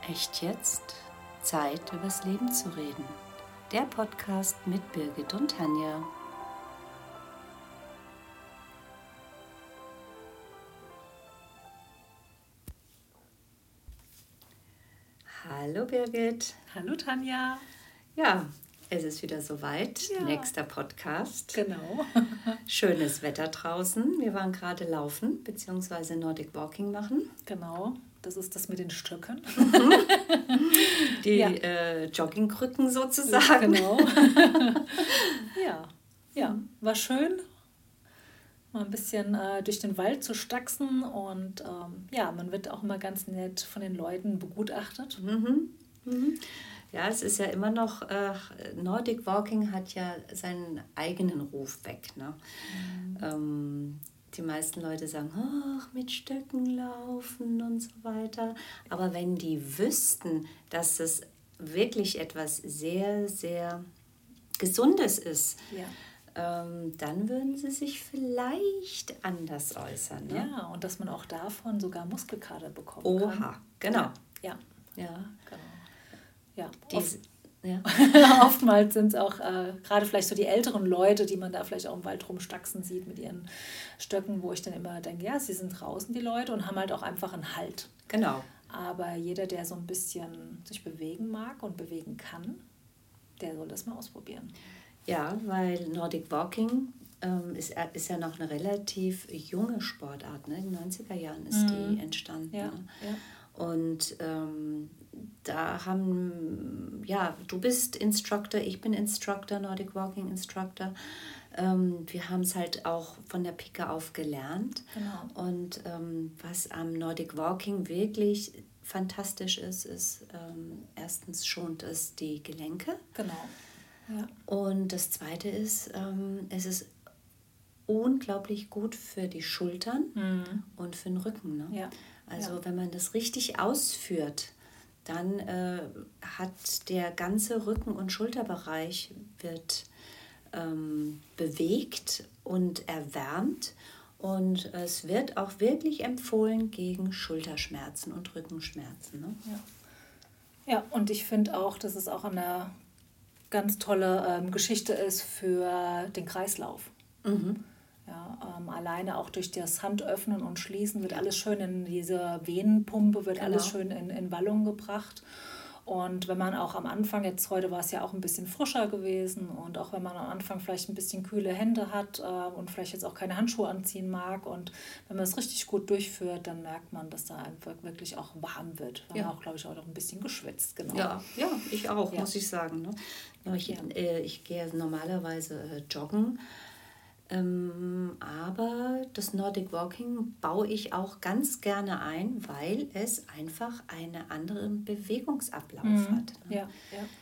Echt jetzt? Zeit, übers Leben zu reden. Der Podcast mit Birgit und Tanja. Hallo Birgit. Hallo Tanja. Ja, es ist wieder soweit. Ja. Nächster Podcast. Genau. Schönes Wetter draußen. Wir waren gerade laufen bzw. Nordic Walking machen. Genau, das ist das mit den Stöcken. Die Joggingkrücken sozusagen. Genau. Ja, war schön, mal ein bisschen durch den Wald zu stachsen und man wird auch immer ganz nett von den Leuten begutachtet. Ja, es ist ja immer noch, Nordic Walking hat ja seinen eigenen Ruf weg. Ne? Die meisten Leute sagen, ach, mit Stöcken laufen und so weiter. Aber wenn die wüssten, dass es wirklich etwas sehr, sehr Gesundes ist, dann würden sie sich vielleicht anders äußern. Ne? Ja, und dass man auch davon sogar Muskelkater bekommen kann. Oha, genau. Ja, Ja. genau. Ja, Ja. oftmals sind es auch gerade vielleicht so die älteren Leute, die man da vielleicht auch im Wald rumstachsen sieht mit ihren Stöcken, wo ich dann immer denke, ja, sie sind draußen, die Leute, und haben halt auch einfach einen Halt. Genau. Aber jeder, der so ein bisschen sich bewegen mag und bewegen kann, der soll das mal ausprobieren. Ja, weil Nordic Walking ist ja noch eine relativ junge Sportart. Ne? In den 90er Jahren ist die entstanden. Ja, Ne? ja. Und du bist Instructor, ich bin Instructor, Nordic Walking Instructor. Wir haben es halt auch von der Pike auf gelernt. Genau. Und was am Nordic Walking wirklich fantastisch ist erstens schont es die Gelenke. Genau. Ja. Und das Zweite ist, es ist unglaublich gut für die Schultern und für den Rücken. Ne? Ja. Also wenn man das richtig ausführt, dann hat der ganze Rücken- und Schulterbereich wird bewegt und erwärmt. Und es wird auch wirklich empfohlen gegen Schulterschmerzen und Rückenschmerzen. Ne? Ja, und ich finde auch, dass es auch eine ganz tolle Geschichte ist für den Kreislauf. Ja, alleine auch durch das Handöffnen und Schließen wird alles schön in diese Venenpumpe, wird alles schön in Wallung gebracht. Und wenn man auch am Anfang, jetzt heute war es ja auch ein bisschen frischer gewesen, und auch wenn man am Anfang vielleicht ein bisschen kühle Hände hat und vielleicht jetzt auch keine Handschuhe anziehen mag, und wenn man es richtig gut durchführt, dann merkt man, dass da einfach wirklich auch warm wird. Wir haben auch, glaube ich, auch noch ein bisschen geschwitzt. Genau. Ja, ich auch, muss ich sagen. Ne? Ich gehe normalerweise joggen. Aber das Nordic Walking baue ich auch ganz gerne ein, weil es einfach einen anderen Bewegungsablauf hat. Ne? Ja.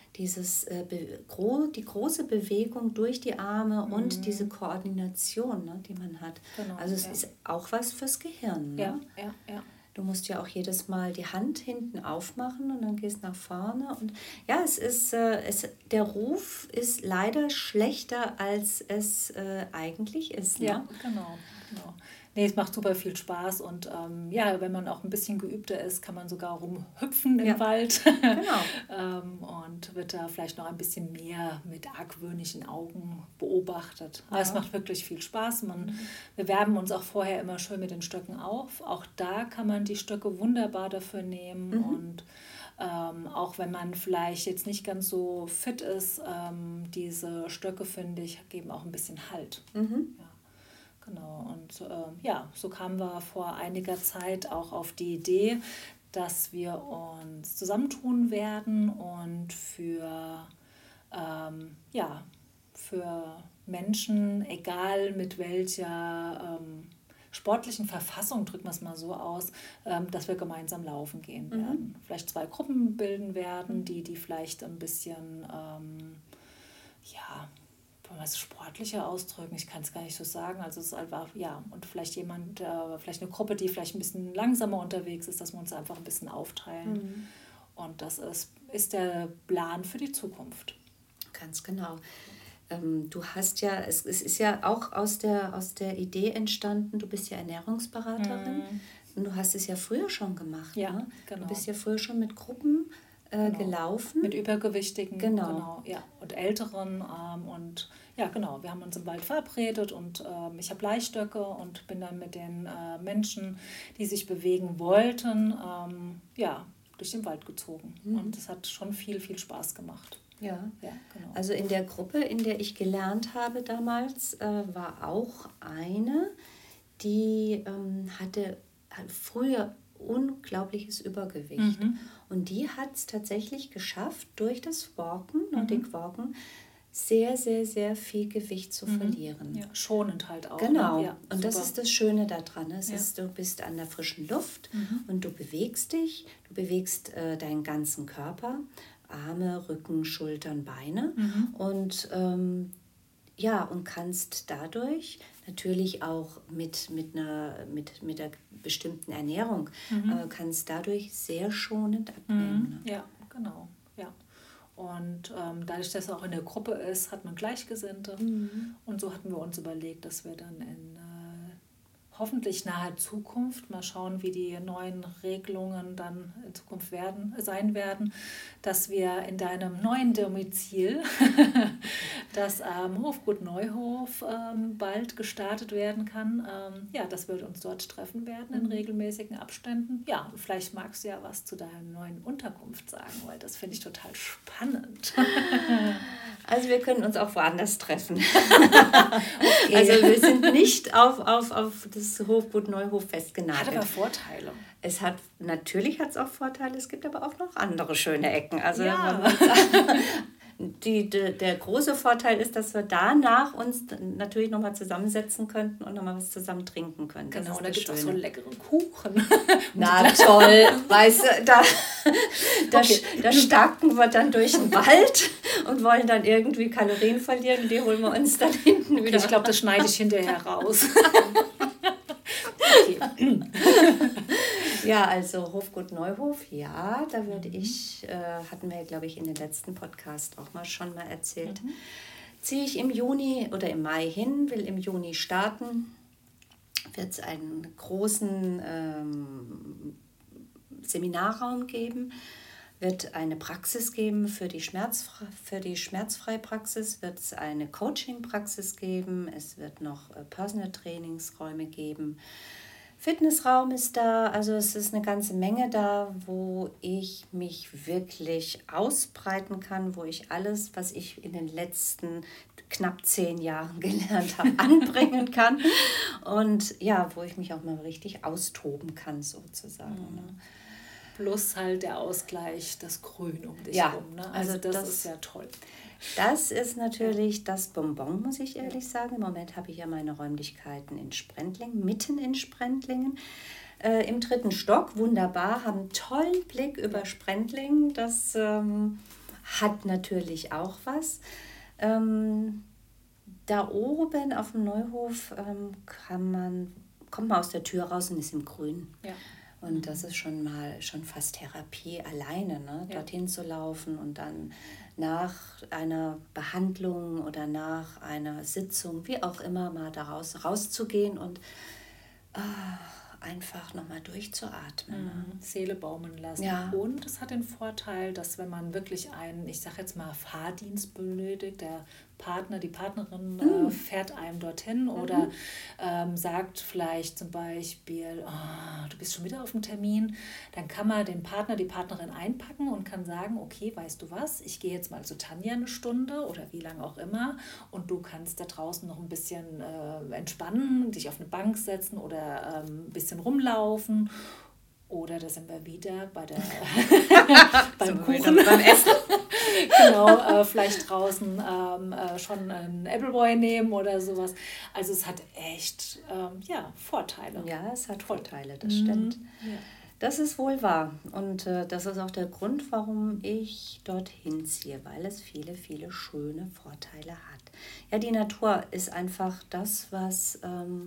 Die große Bewegung durch die Arme und diese Koordination, ne, die man hat. Genau, also es ist auch was fürs Gehirn. Ne? Ja. Du musst ja auch jedes Mal die Hand hinten aufmachen und dann gehst nach vorne. Und ja, der Ruf ist leider schlechter, als es eigentlich ist. Ne? Ja, genau. Nee, es macht super viel Spaß, und wenn man auch ein bisschen geübter ist, kann man sogar rumhüpfen im Wald. Genau. Und wird da vielleicht noch ein bisschen mehr mit argwöhnischen Augen beobachtet. Aber es macht wirklich viel Spaß. Wir wärmen uns auch vorher immer schön mit den Stöcken auf. Auch da kann man die Stöcke wunderbar dafür nehmen. Und auch wenn man vielleicht jetzt nicht ganz so fit ist, diese Stöcke, finde ich, geben auch ein bisschen Halt. Ja. Genau, und so kamen wir vor einiger Zeit auch auf die Idee, dass wir uns zusammentun werden und für Menschen, egal mit welcher sportlichen Verfassung, drücken wir es mal so aus, dass wir gemeinsam laufen gehen werden. Vielleicht 2 Gruppen bilden werden, die vielleicht ein bisschen wollen wir es sportlicher ausdrücken? Ich kann es gar nicht so sagen. Also es ist einfach, und vielleicht vielleicht eine Gruppe, die vielleicht ein bisschen langsamer unterwegs ist, dass wir uns einfach ein bisschen aufteilen. Und das ist der Plan für die Zukunft. Ganz genau. Du hast ja, es ist ja auch aus der Idee entstanden, du bist ja Ernährungsberaterin, Und du hast es ja früher schon gemacht. Ja, ne? genau. Du bist ja früher schon mit Gruppen gelaufen. Mit Übergewichtigen, Genau. ja, und Älteren. Und ja, genau, wir haben uns im Wald verabredet und ich habe Leihstöcke und bin dann mit den Menschen, die sich bewegen wollten, ja, durch den Wald gezogen. Und es hat schon viel, viel Spaß gemacht. Ja, Ja, genau. also in der Gruppe, in der ich gelernt habe damals, war auch eine, die hatte früher unglaubliches Übergewicht. Und die hat es tatsächlich geschafft, durch das Walken, Nordic Walken, sehr, sehr, sehr viel Gewicht zu verlieren. Ja, schonend halt auch. Genau. Ne? Ja, und das super. ist das Schöne daran. Es ist, du bist an der frischen Luft und du bewegst dich, du bewegst deinen ganzen Körper, Arme, Rücken, Schultern, Beine und ja, und kannst dadurch natürlich auch mit einer bestimmten Ernährung, kannst dadurch sehr schonend abnehmen. Ne? Ja, genau. Ja. Und dadurch, dass es auch in der Gruppe ist, hat man Gleichgesinnte. Und so hatten wir uns überlegt, dass wir dann in hoffentlich naher Zukunft, mal schauen, wie die neuen Regelungen dann in Zukunft sein werden, dass wir in deinem neuen Domizil, das Hofgut Neuhof, bald gestartet werden kann, ja, dass wir uns dort treffen werden in regelmäßigen Abständen. Ja, und vielleicht magst du ja was zu deiner neuen Unterkunft sagen, weil das finde ich total spannend. Also wir können uns auch woanders treffen. Okay. Also wir sind nicht auf das Hofgut Neuhof festgenagelt. Hat aber Vorteile. Natürlich hat es auch Vorteile, es gibt aber auch noch andere schöne Ecken. Also Ja. der große Vorteil ist, dass wir danach uns natürlich nochmal zusammensetzen könnten und nochmal was zusammen trinken können. Das Genau, ist da gibt es auch so Schöne. einen leckeren Kuchen. Na toll, weißt du, da starken wir dann durch den Wald und wollen dann irgendwie Kalorien verlieren und die holen wir uns dann hinten wieder. Ich glaube, das schneide ich hinterher raus. Okay. Ja, also Hofgut Neuhof, ja, da würde hatten wir, glaube ich, in den letzten Podcast auch schon mal erzählt, ziehe ich im Juni oder im Mai hin, will im Juni starten, wird es einen großen Seminarraum geben, wird eine Praxis geben für die Schmerzfreipraxis, wird es eine Coaching-Praxis geben, es wird noch Personal Trainingsräume geben. Fitnessraum ist da, also es ist eine ganze Menge da, wo ich mich wirklich ausbreiten kann, wo ich alles, was ich in den letzten knapp 10 Jahren gelernt habe, anbringen kann und ja, wo ich mich auch mal richtig austoben kann sozusagen. Plus halt der Ausgleich, das Grün um dich Ja, herum. Ne? Also das ist ja toll. Das ist natürlich das Bonbon, muss ich ehrlich sagen. Im Moment habe ich ja meine Räumlichkeiten in Sprendlingen, mitten in Sprendlingen. Im 3. Stock, wunderbar, haben einen tollen Blick über Sprendlingen. Das hat natürlich auch was. Da oben auf dem Neuhof kommt man aus der Tür raus und ist im Grün. Ja. Und das ist schon fast Therapie alleine, ne? Dorthin zu laufen und dann nach einer Behandlung oder nach einer Sitzung, wie auch immer, mal rauszugehen und einfach nochmal durchzuatmen. Seele baumeln lassen. Ja. Und es hat den Vorteil, dass wenn man wirklich einen, ich sage jetzt mal, Fahrdienst benötigt, der Partner, die Partnerin fährt einem dorthin oder sagt vielleicht zum Beispiel, du bist schon wieder auf dem Termin, dann kann man den Partner, die Partnerin einpacken und kann sagen, okay, weißt du was, ich gehe jetzt mal zu Tanja eine Stunde oder wie lange auch immer und du kannst da draußen noch ein bisschen entspannen, dich auf eine Bank setzen oder ein bisschen rumlaufen. Oder da sind wir wieder beim Kuchen. Beim Essen. Genau, vielleicht draußen schon einen Appleboy nehmen oder sowas. Also es hat echt Vorteile. Ja, es hat Vorteile, das stimmt. Ja. Das ist wohl wahr. Und das ist auch der Grund, warum ich dorthin ziehe, weil es viele, viele schöne Vorteile hat. Ja, die Natur ist einfach das, was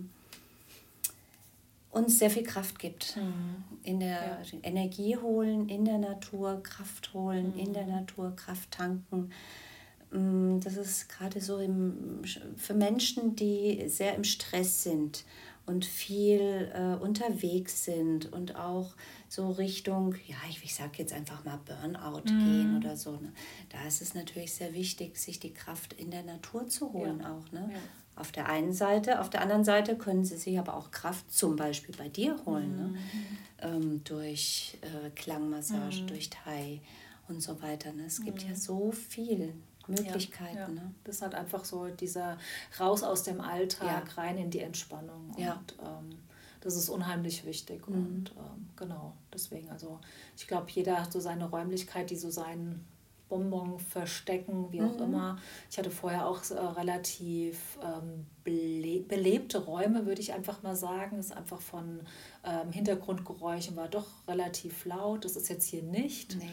uns sehr viel Kraft gibt. In der Energie holen, in der Natur Kraft holen, in der Natur Kraft tanken. Das ist gerade so für Menschen, die sehr im Stress sind und viel unterwegs sind und auch so Richtung, ja, ich sage jetzt einfach mal Burnout gehen oder so. Ne? Da ist es natürlich sehr wichtig, sich die Kraft in der Natur zu holen auch. Ne? Ja. Auf der einen Seite, auf der anderen Seite können sie sich aber auch Kraft zum Beispiel bei dir holen, ne? Durch Klangmassage, durch Thai und so weiter. Ne? Es gibt ja so viele Möglichkeiten. Ja. Ne? Das ist halt einfach so dieser raus aus dem Alltag, rein in die Entspannung. Und das ist unheimlich wichtig. Und genau, deswegen, also ich glaube, jeder hat so seine Räumlichkeit, die so seinen Bonbon verstecken, wie auch immer. Ich hatte vorher auch relativ belebte Räume, würde ich einfach mal sagen. Es ist einfach von Hintergrundgeräuschen war doch relativ laut. Das ist jetzt hier nicht. Nee.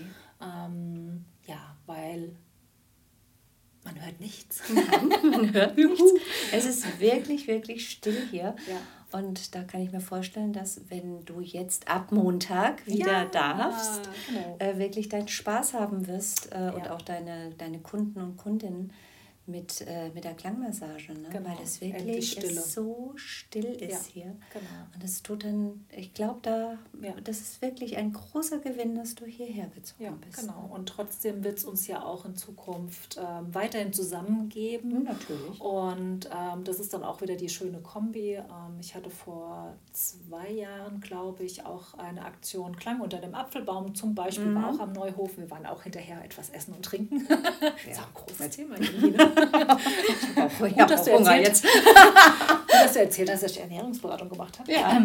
Weil man hört nichts. Nein, man hört nichts. Es ist wirklich, wirklich still hier. Ja. Und da kann ich mir vorstellen, dass wenn du jetzt ab Montag wieder darfst, wirklich deinen Spaß haben wirst und auch deine Kunden und Kundinnen mit der Klangmassage, ne? Weil es wirklich so still ist hier. Genau. Und es tut dann, ich glaube, das ist wirklich ein großer Gewinn, dass du hierher gezogen bist. Genau. Und trotzdem wird es uns ja auch in Zukunft weiterhin zusammengeben. Natürlich. Und das ist dann auch wieder die schöne Kombi. Ich hatte vor 2 Jahren, glaube ich, auch eine Aktion Klang unter dem Apfelbaum zum Beispiel, war auch am Neuhof. Wir waren auch hinterher etwas essen und trinken. Das ist auch ein großes Thema irgendwie, ne? Ich habe auch Hunger jetzt. Gut, dass du erzählt hast, dass ich Ernährungsberatung gemacht habe. Ja.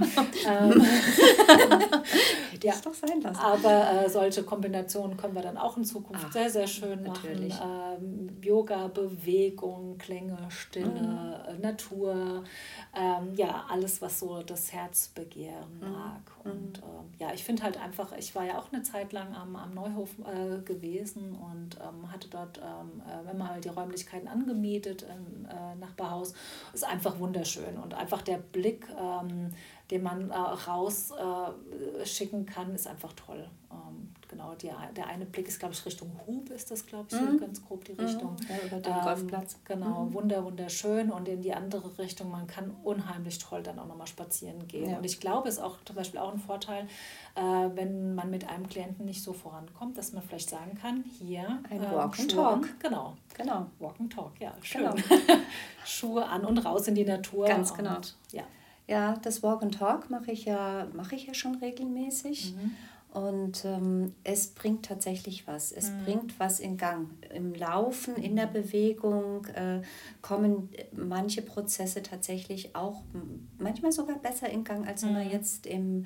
Hätte ich doch sein lassen. Aber solche Kombinationen können wir dann auch in Zukunft sehr, sehr schön machen. Yoga, Bewegung, Klänge, Stille, Natur, alles, was so das Herz begehren mag. Und ich finde halt einfach, ich war ja auch eine Zeit lang am Neuhof gewesen und hatte dort immer halt die Räumlichkeiten angemietet im Nachbarhaus. Ist einfach wunderschön und einfach der Blick, den man rausschicken kann, ist einfach toll. Genau, der eine Blick ist, glaube ich, Richtung Hub ist das, glaube ich, so ganz grob die Richtung. Ja, über den Golfplatz. Genau, wunderschön. Und in die andere Richtung, man kann unheimlich toll dann auch nochmal spazieren gehen. Ja. Und ich glaube, es ist auch zum Beispiel auch ein Vorteil, wenn man mit einem Klienten nicht so vorankommt, dass man vielleicht sagen kann, hier ein Walk and Talk. Genau. Walk and Talk, ja, schön. Genau. Schuhe an und raus in die Natur. Ganz genau. Und, ja, das Walk and Talk mache ich ja schon regelmäßig. Und es bringt tatsächlich was. Es bringt was in Gang. Im Laufen, in der Bewegung kommen manche Prozesse tatsächlich auch manchmal sogar besser in Gang, als wenn man jetzt in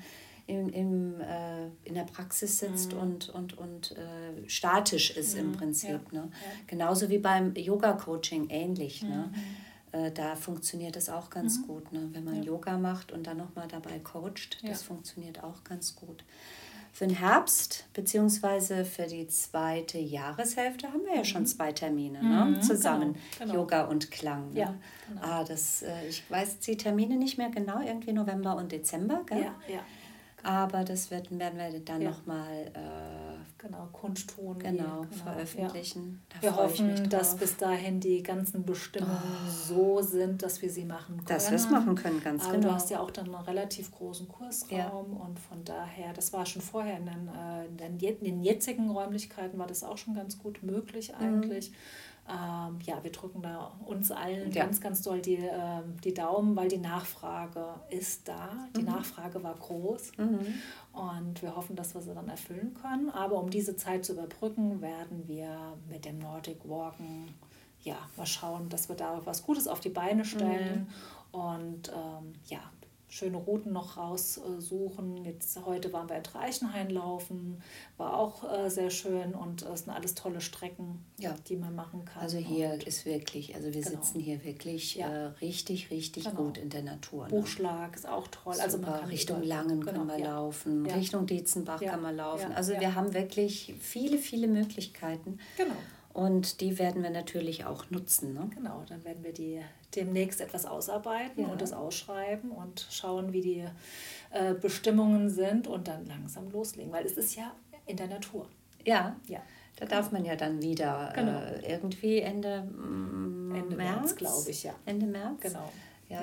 der Praxis sitzt und statisch ist im Prinzip. Ne? Ja. Genauso wie beim Yoga-Coaching ähnlich. Ne? Da funktioniert das auch ganz gut. Ne? Wenn man Yoga macht und dann nochmal dabei coacht, das funktioniert auch ganz gut. Für den Herbst bzw. für die 2. Jahreshälfte haben wir ja schon 2 Termine zusammen, genau. Yoga und Klang. Ne? Ja, genau. Ich weiß die Termine nicht mehr genau, irgendwie November und Dezember. Gell? Ja. Aber das werden wir dann nochmal kundtun. Genau, veröffentlichen. Ja. Wir hoffen, dass bis dahin die ganzen Bestimmungen so sind, dass wir sie machen können. Dass wir es machen können, ganz aber genau. Du hast ja auch dann einen relativ großen Kursraum und von daher, das war schon vorher in den jetzigen Räumlichkeiten war das auch schon ganz gut möglich eigentlich. Wir drücken da uns allen ganz, ganz doll die Daumen, weil die Nachfrage ist da. Die Nachfrage war groß und wir hoffen, dass wir sie dann erfüllen können. Aber um diese Zeit zu überbrücken, werden wir mit dem Nordic Walken mal schauen, dass wir da was Gutes auf die Beine stellen und schöne Routen noch raussuchen. Heute waren wir in Reichenhain laufen, war auch sehr schön und es sind alles tolle Strecken, die man machen kann. Also hier ist wirklich, wir sitzen hier wirklich richtig, richtig gut in der Natur. Buchschlag ist auch toll. Super, also man kann Richtung Langen können wir laufen, Richtung Dietzenbach kann man laufen. Wir haben wirklich viele, viele Möglichkeiten. Genau. Und die werden wir natürlich auch nutzen. Ne? Genau, dann werden wir die demnächst etwas ausarbeiten und das ausschreiben und schauen, wie die Bestimmungen sind und dann langsam loslegen, weil es ist ja in der Natur. Ja. Da darf man ja dann wieder irgendwie Ende März, glaube ich, Ende März. Genau. Ja.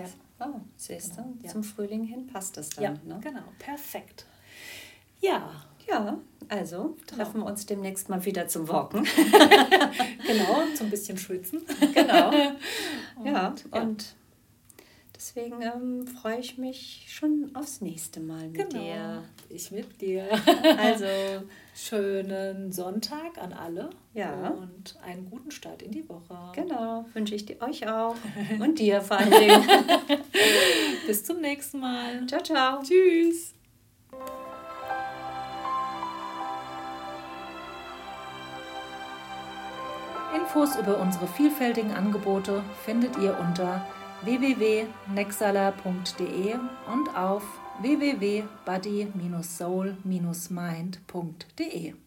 Oh, siehst du, Genau, ja. zum Frühling hin passt es dann. Ja, Ne? genau, perfekt. Ja, Ja, also treffen wir uns demnächst mal wieder zum Walken. genau, so ein bisschen schwitzen. Genau. Und, Ja, und deswegen freue ich mich schon aufs nächste Mal mit dir. Ich mit dir. Also, Schönen Sonntag an alle. Ja. Und einen guten Start in die Woche. genau, wünsche ich dir euch auch. Und dir vor allen Dingen. Bis zum nächsten Mal. Ciao, ciao. Tschüss. Infos über unsere vielfältigen Angebote findet ihr unter www.nexala.de und auf www.body-soul-mind.de.